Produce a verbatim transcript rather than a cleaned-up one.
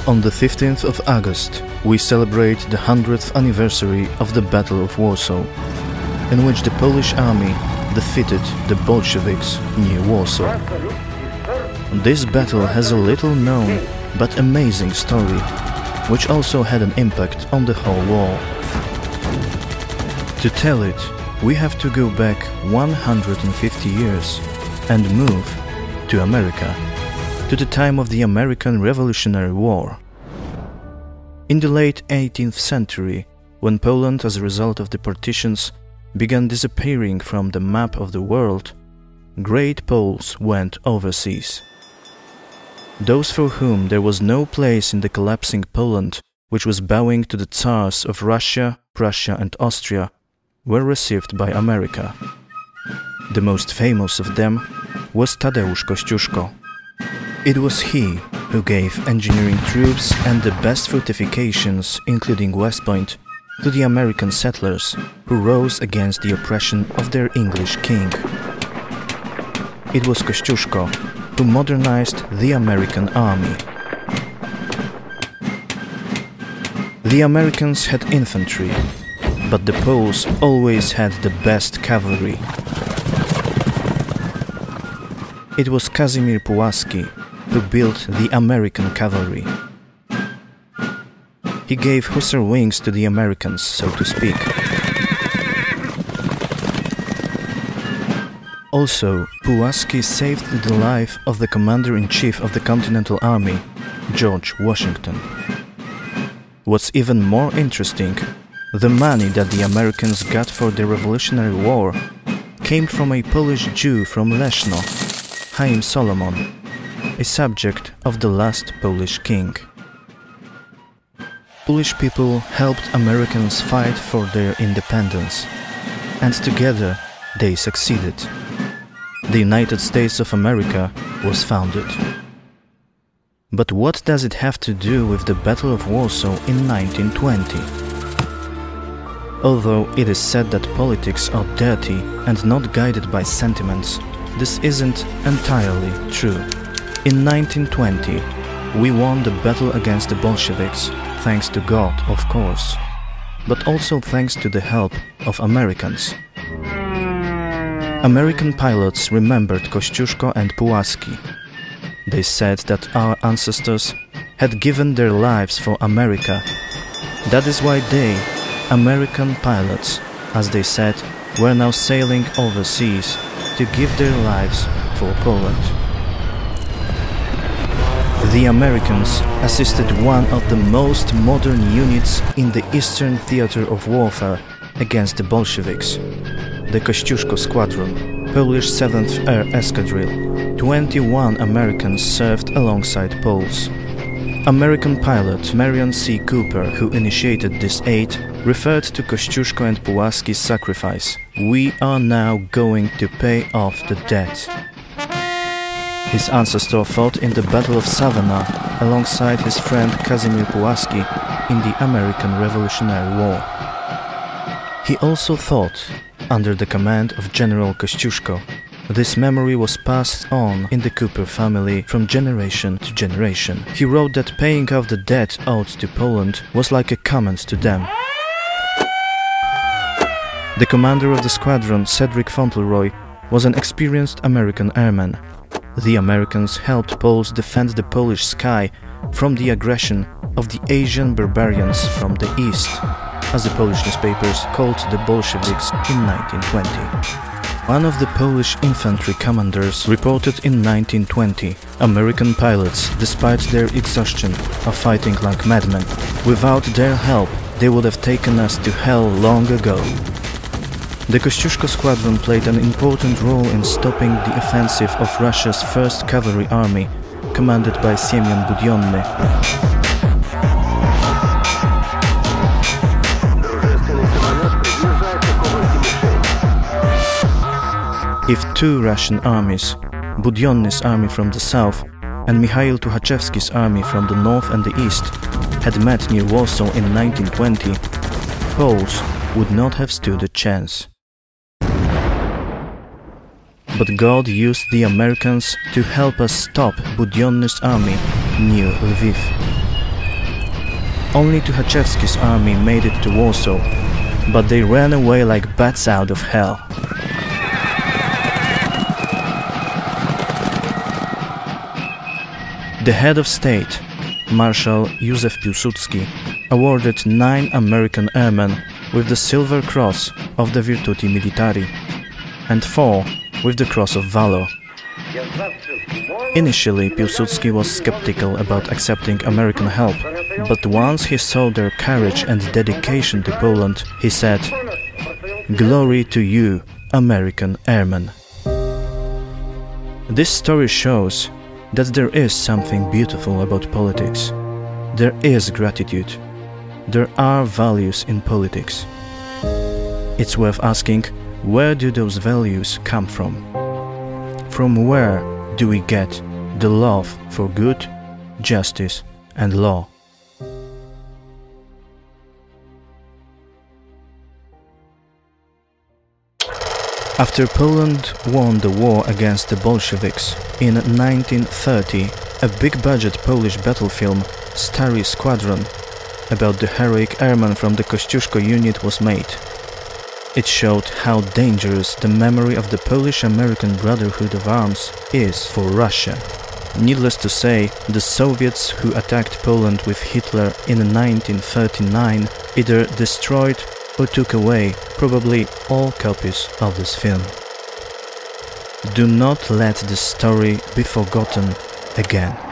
On the fifteenth of August, we celebrate the hundredth anniversary of the Battle of Warsaw, in which the Polish army defeated the Bolsheviks near Warsaw. This battle has a little known but amazing story, which also had an impact on the whole war. To tell it, we have to go back one hundred fifty years and move to America, to the time of the American Revolutionary War. In the late eighteenth century, when Poland, as a result of the partitions, began disappearing from the map of the world, great Poles went overseas. Those for whom there was no place in the collapsing Poland, which was bowing to the Tsars of Russia, Prussia and Austria, were received by America. The most famous of them was Tadeusz Kościuszko. It was he who gave engineering troops and the best fortifications, including West Point, to the American settlers who rose against the oppression of their English king. It was Kościuszko who modernized the American army. The Americans had infantry, but the Poles always had the best cavalry. It was Kazimierz Pułaski who built the American cavalry. He gave hussar wings to the Americans, so to speak. Also, Pułaski saved the life of the commander-in-chief of the Continental Army, George Washington. What's even more interesting, the money that the Americans got for the Revolutionary War came from a Polish Jew from Leszno, Chaim Solomon, a subject of the last Polish king. Polish people helped Americans fight for their independence, and together they succeeded. The United States of America was founded. But what does it have to do with the Battle of Warsaw in nineteen twenty? Although it is said that politics are dirty and not guided by sentiments, this isn't entirely true. In nineteen twenty, we won the battle against the Bolsheviks, thanks to God, of course, but also thanks to the help of Americans. American pilots remembered Kościuszko and Pułaski. They said that our ancestors had given their lives for America. That is why they, American pilots, as they said, were now sailing overseas to give their lives for Poland. The Americans assisted one of the most modern units in the Eastern Theater of Warfare against the Bolsheviks, the Kościuszko Squadron, Polish seventh Air Escadrille. twenty-one Americans served alongside Poles. American pilot Marion C. Cooper, who initiated this aid, referred to Kościuszko and Pułaski's sacrifice. "We are now going to pay off the debt." His ancestor fought in the Battle of Savannah alongside his friend Kazimierz Pułaski in the American Revolutionary War. He also fought under the command of General Kościuszko. This memory was passed on in the Cooper family from generation to generation. He wrote that paying off the debt owed to Poland was like a comment to them. The commander of the squadron, Cedric Fauntleroy, was an experienced American airman. The Americans helped Poles defend the Polish sky from the aggression of the Asian barbarians from the east, as the Polish newspapers called the Bolsheviks in nineteen twenty. One of the Polish infantry commanders reported in nineteen twenty, "American pilots, despite their exhaustion, are fighting like madmen. Without their help, they would have taken us to hell long ago." The Kościuszko Squadron played an important role in stopping the offensive of Russia's First Cavalry Army, commanded by Semyon Budionny. If two Russian armies, Budionny's army from the south and Mikhail Tuchachevsky's army from the north and the east, had met near Warsaw in nineteen twenty, Poles would not have stood a chance. But God used the Americans to help us stop Budionny's army near Lviv. Only Tuchachevsky's army made it to Warsaw, but they ran away like bats out of hell. The head of state, Marshal Józef Piłsudski, awarded nine American airmen with the Silver Cross of the Virtuti Militari and four with the Cross of Valor. Initially, Piłsudski was skeptical about accepting American help, but once he saw their courage and dedication to Poland, he said, "Glory to you, American airmen." This story shows that there is something beautiful about politics. There is gratitude. There are values in politics. It's worth asking, where do those values come from? From where do we get the love for good, justice, and law? After Poland won the war against the Bolsheviks in nineteen thirty, a big-budget Polish battle film, Stary Squadron, about the heroic airmen from the Kościuszko unit was made. It showed how dangerous the memory of the Polish-American Brotherhood of Arms is for Russia. Needless to say, the Soviets who attacked Poland with Hitler in nineteen thirty-nine either destroyed or took away probably all copies of this film. Do not let this story be forgotten again.